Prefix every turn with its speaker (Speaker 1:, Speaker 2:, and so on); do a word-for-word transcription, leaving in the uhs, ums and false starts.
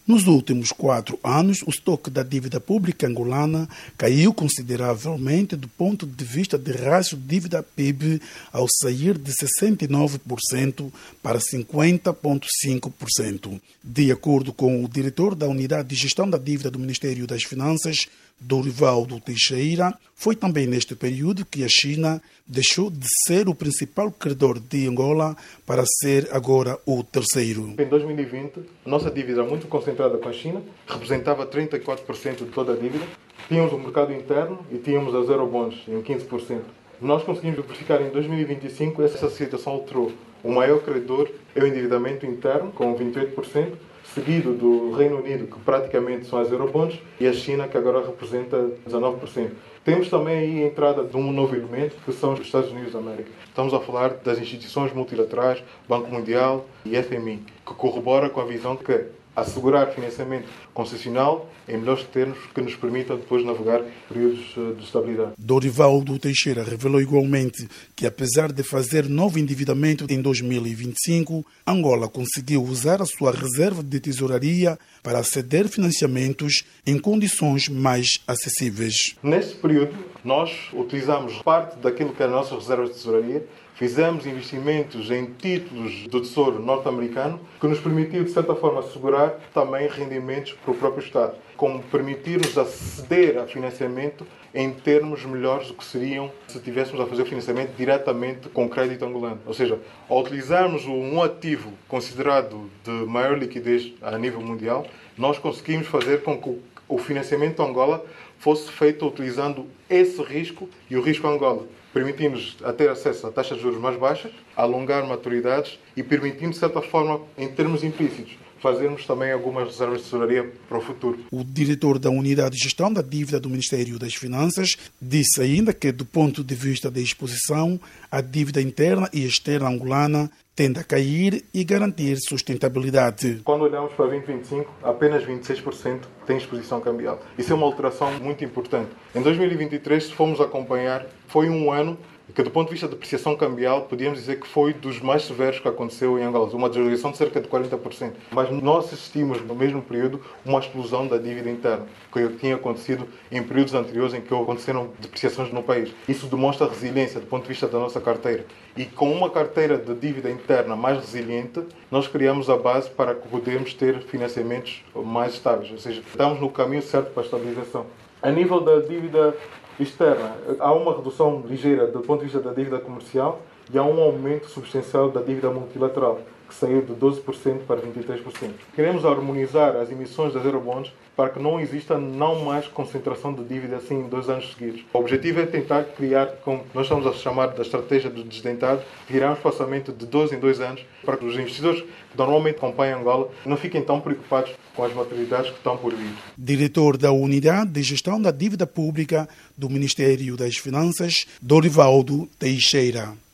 Speaker 1: Nos últimos quatro anos, o estoque da dívida pública angolana caiu consideravelmente do ponto de vista de ratio dívida-P I B ao sair de sessenta e nove por cento para cinquenta vírgula cinco por cento. De acordo com o diretor da Unidade de Gestão da Dívida do Ministério das Finanças, Dorivaldo Teixeira, foi também neste período que a China deixou de ser o principal credor de Angola para ser agora o terceiro.
Speaker 2: Em dois mil e vinte, a nossa dívida muito concentrada com a China representava trinta e quatro por cento de toda a dívida. Tínhamos o mercado interno e tínhamos as eurobonds em quinze por cento. Nós conseguimos verificar em dois mil e vinte e cinco essa situação alterou. O maior credor é o endividamento interno, com vinte e oito por cento, seguido do Reino Unido, que praticamente são as eurobonds, e a China, que agora representa dezanove por cento. Temos também aí a entrada de um novo elemento, que são os Estados Unidos da América. Estamos a falar das instituições multilaterais, Banco Mundial e F M I, que corrobora com a visão que assegurar financiamento concessional em melhores termos que nos permitam depois navegar períodos de estabilidade.
Speaker 1: Dorivaldo Teixeira revelou igualmente que, apesar de fazer novo endividamento em dois mil e vinte e cinco, Angola conseguiu usar a sua reserva de tesouraria para ceder financiamentos em condições mais acessíveis.
Speaker 2: Neste período, nós utilizamos parte daquilo que é a nossa reserva de tesouraria. Fizemos investimentos em títulos do Tesouro norte-americano que nos permitiu, de certa forma, assegurar também rendimentos para o próprio Estado, como permitir-nos aceder a financiamento em termos melhores do que seriam se tivéssemos a fazer o financiamento diretamente com crédito angolano. Ou seja, ao utilizarmos um ativo considerado de maior liquidez a nível mundial, nós conseguimos fazer com que o financiamento de Angola fosse feito utilizando esse risco e o risco Angola, permitindo-nos a ter acesso a taxas de juros mais baixas, a alongar maturidades e permitindo, de certa forma, em termos implícitos, fazermos também algumas reservas de tesouraria para o futuro.
Speaker 1: O diretor da Unidade de Gestão da Dívida do Ministério das Finanças disse ainda que, do ponto de vista da exposição, a dívida interna e externa angolana tende a cair e garantir sustentabilidade.
Speaker 2: Quando olhamos para vinte e vinte e cinco, apenas vinte e seis por cento tem exposição cambial. Isso é uma alteração muito importante. Em dois mil e vinte e três, se formos acompanhar, foi um ano que, do ponto de vista de depreciação cambial, podíamos dizer que foi dos mais severos que aconteceu em Angola, uma desvalorização de cerca de quarenta por cento. Mas nós assistimos, no mesmo período, uma explosão da dívida interna, que tinha acontecido em períodos anteriores em que aconteceram depreciações no país. Isso demonstra a resiliência do ponto de vista da nossa carteira. E com uma carteira de dívida interna mais resiliente, nós criamos a base para podermos ter financiamentos mais estáveis. Ou seja, estamos no caminho certo para a estabilização. A nível da dívida externa, há uma redução ligeira do ponto de vista da dívida comercial e há um aumento substancial da dívida multilateral, que saiu de doze por cento para vinte e três por cento. Queremos harmonizar as emissões das eurobonds para que não exista não mais concentração de dívida assim em dois anos seguidos. O objetivo é tentar criar, como nós estamos a chamar da estratégia do desdentado, virar um espaçamento de dois em dois anos para que os investidores que normalmente acompanham Angola não fiquem tão preocupados com as maturidades que estão por vir.
Speaker 1: Diretor da Unidade de Gestão da Dívida Pública do Ministério das Finanças, Dorivaldo Teixeira.